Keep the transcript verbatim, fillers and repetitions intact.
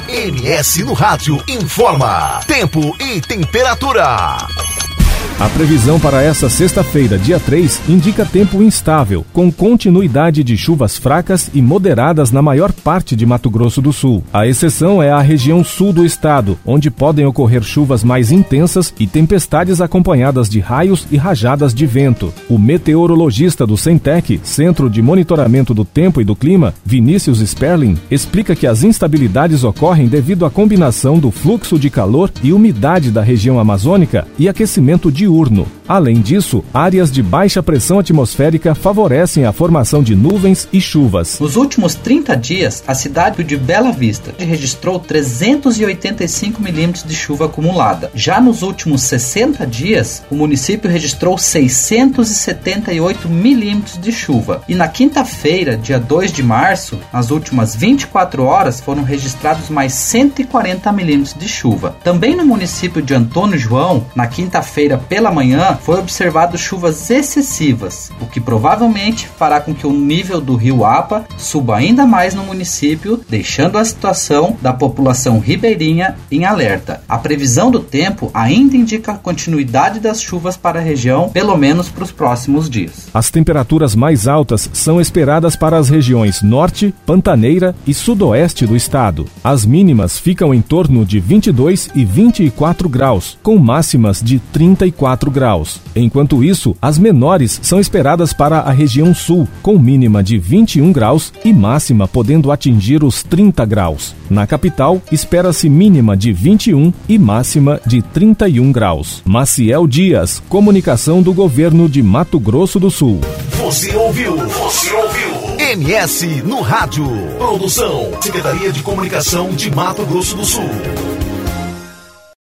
M S no Rádio informa tempo e temperatura. A previsão para essa sexta-feira, dia três, indica tempo instável, com continuidade de chuvas fracas e moderadas na maior parte de Mato Grosso do Sul. A exceção é a região sul do estado, onde podem ocorrer chuvas mais intensas e tempestades acompanhadas de raios e rajadas de vento. O meteorologista do Centec, Centro de Monitoramento do Tempo e do Clima, Vinícius Sperling, explica que as instabilidades ocorrem devido à combinação do fluxo de calor e umidade da região amazônica e aquecimento diurno. Além disso, áreas de baixa pressão atmosférica favorecem a formação de nuvens e chuvas. Nos últimos trinta dias, a cidade de Bela Vista registrou trezentos e oitenta e cinco milímetros de chuva acumulada. Já nos últimos sessenta dias, o município registrou seiscentos e setenta e oito milímetros de chuva. E na quinta-feira, dia dois de março, nas últimas vinte e quatro horas, foram registrados mais cento e quarenta milímetros de chuva. Também no município de Antônio João, na quinta-feira, pela manhã, foi observado chuvas excessivas, o que provavelmente fará com que o nível do rio Apa suba ainda mais no município, deixando a situação da população ribeirinha em alerta. A previsão do tempo ainda indica a continuidade das chuvas para a região, pelo menos para os próximos dias. As temperaturas mais altas são esperadas para as regiões norte, pantaneira e sudoeste do estado. As mínimas ficam em torno de vinte e dois e vinte e quatro graus, com máximas de trinta e quatro graus. Enquanto isso, as menores são esperadas para a região sul, com mínima de vinte e um graus e máxima podendo atingir os trinta graus. Na capital, espera-se mínima de vinte e um e máxima de trinta e um graus. Maciel Dias, comunicação do governo de Mato Grosso do Sul. Você ouviu? Você ouviu? M S no Rádio. Produção, Secretaria de Comunicação de Mato Grosso do Sul.